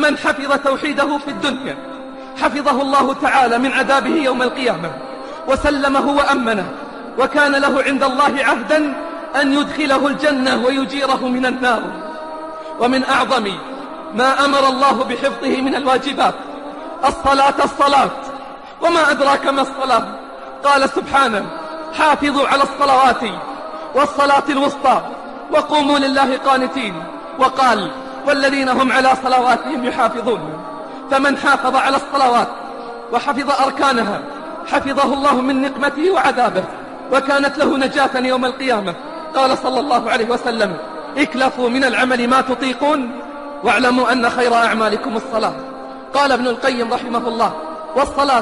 من حفظ توحيده في الدنيا حفظه الله تعالى من عذابه يوم القيامة وسلمه وأمنه، وكان له عند الله عهدا أن يدخله الجنة ويجيره من النار. ومن أعظم ما أمر الله بحفظه من الواجبات الصلاة. وما أدراك ما الصلاة؟ قال سبحانه: حافظوا على الصلوات والصلاة الوسطى وقوموا لله قانتين. وقال: والذين هم على صلواتهم يحافظون. فمن حافظ على الصلوات وحفظ أركانها حفظه الله من نقمته وعذابه، وكانت له نجاة يوم القيامة. قال صلى الله عليه وسلم: اكلفوا من العمل ما تطيقون واعلموا أن خير أعمالكم الصلاة. قال ابن القيم رحمه الله: والصلاة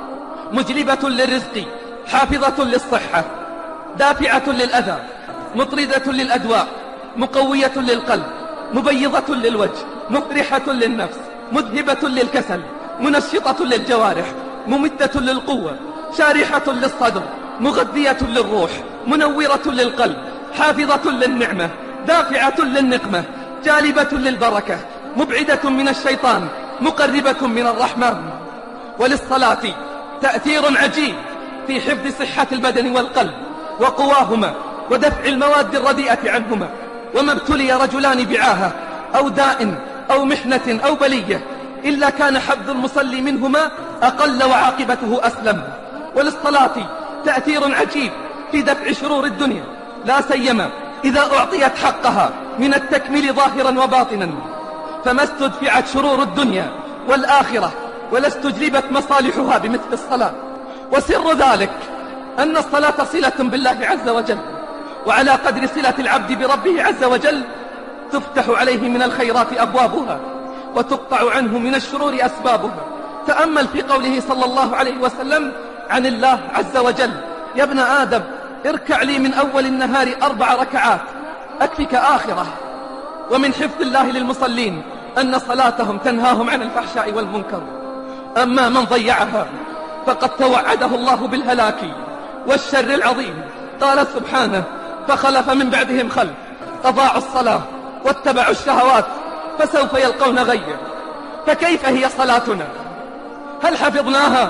مجلبة للرزق، حافظة للصحة، دافعة للأذى، مطردة للأدواء، مقوية للقلب، مبيضة للوجه، مفرحة للنفس، مذهبة للكسل، منشطة للجوارح، ممدة للقوة، شارحة للصدر، مغذية للروح، منورة للقلب، حافظة للنعمة، دافعة للنقمة، جالبة للبركة، مبعدة من الشيطان، مقربة من الرحمن. وللصلاة تأثير عجيب في حفظ صحة البدن والقلب وقواهما ودفع المواد الرديئة عنهما. وما ابتلي رجلان بعاهة أو داء أو محنة أو بلية إلا كان حفظ المصلي منهما أقل وعاقبته أسلم. وللصلاة تأثير عجيب في دفع شرور الدنيا، لا سيما إذا أعطيت حقها من التكميل ظاهرا وباطنا، فما استدفعت شرور الدنيا والآخرة ولا استجلبت مصالحها بمثل الصلاة. وسر ذلك أن الصلاة صلة بالله عز وجل، وعلى قدر صلة العبد بربه عز وجل تفتح عليه من الخيرات أبوابها وتقطع عنه من الشرور أسبابها. تأمل في قوله صلى الله عليه وسلم عن الله عز وجل: يا ابن آدم اركع لي من أول النهار 4 ركعات أكفك آخرة. ومن حفظ الله للمصلين أن صلاتهم تنهاهم عن الفحشاء والمنكر. أما من ضيعها فقد توعده الله بالهلاك والشر العظيم. قال سبحانه: فخلف من بعدهم خلف أضاعوا الصلاة واتبعوا الشهوات فسوف يلقون غيا. فكيف هي صلاتنا؟ هل حفظناها؟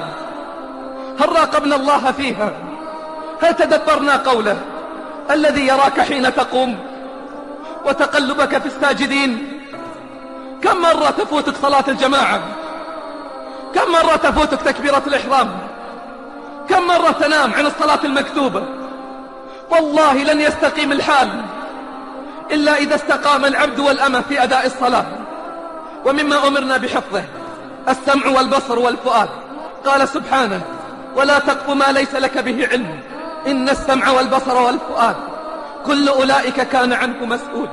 هل راقبنا الله فيها؟ هل تدبرنا قوله: الذي يراك حين تقوم وتقلبك في الساجدين؟ كم مرة تفوتك صلاة الجماعة؟ كم مرة تفوتك تكبيرة الإحرام؟ كم مرة تنام عن الصلاة المكتوبة؟ والله لن يستقيم الحال إلا إذا استقام العبد والأمة في أداء الصلاة. ومما أمرنا بحفظه السمع والبصر والفؤاد. قال سبحانه: ولا تقف ما ليس لك به علم إن السمع والبصر والفؤاد كل أولئك كان عنه مسؤول.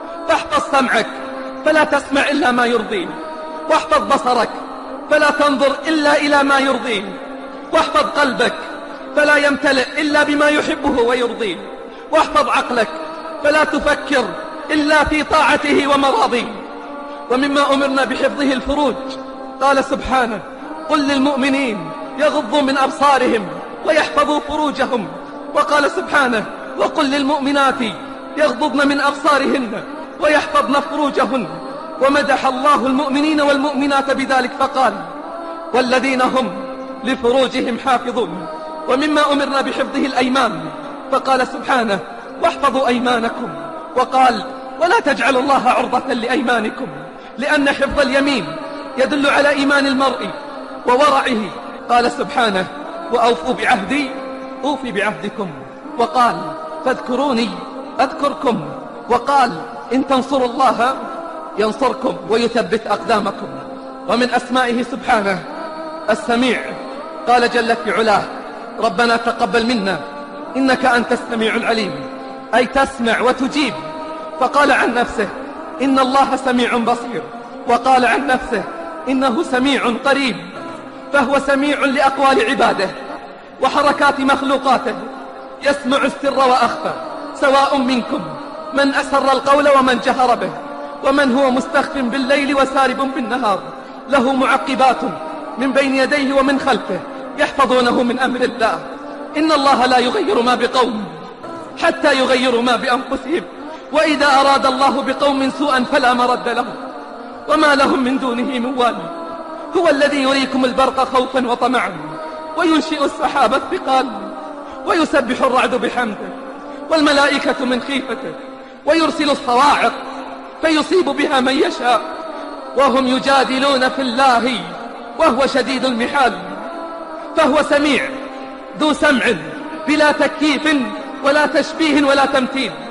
فاحفظ سمعك فلا تسمع إلا ما يرضيه، واحفظ بصرك فلا تنظر إلا إلى ما يرضيه، واحفظ قلبك فلا يمتلئ إلا بما يحبه ويرضيه، واحفظ عقلك فلا تفكر إلا في طاعته ومراضيه. ومما أمرنا بحفظه الفروج. قال سبحانه: قل للمؤمنين يغضوا من أبصارهم ويحفظوا فروجهم. وقال سبحانه: وقل للمؤمنات يغضضن من أبصارهن ويحفظن فروجهن. ومدح الله المؤمنين والمؤمنات بذلك فقال: والذين هم لفروجهم حافظون. ومما أمرنا بحفظه الأيمان. فقال سبحانه: واحفظوا أيمانكم. وقال: ولا تجعلوا الله عرضة لأيمانكم، لأن حفظ اليمين يدل على إيمان المرء وورعه. قال سبحانه: وأوفوا بعهدي أوفي بعهدكم. وقال: فاذكروني أذكركم. وقال: إن تنصروا الله ينصركم ويثبت أقدامكم. ومن أسمائه سبحانه السميع. قال جل في علاه: ربنا تقبل منا إنك أنت السميع العليم، أي تسمع وتجيب. فقال عن نفسه: إن الله سميع بصير. وقال عن نفسه: إنه سميع قريب. فهو سميع لأقوال عباده وحركات مخلوقاته، يسمع السر وأخفى، سواء منكم من أسر القول ومن جهر به، ومن هو مستخف بالليل وسارب بالنهار، له معقبات من بين يديه ومن خلفه يحفظونه من أمر الله. إن الله لا يغير ما بقوم حتى يغيروا ما بأنفسهم، وإذا أراد الله بقوم سوءا فلا مرد له. وما لهم من دونه من وال. هو الذي يريكم البرق خوفا وطمعا وينشئ السحاب الثقال ويسبح الرعد بحمده والملائكة من خيفته ويرسل الصواعق فيصيب بها من يشاء وهم يجادلون في الله وهو شديد المحال. فهو سميع ذو سمع بلا تكييف ولا تشبيه ولا تمثيل،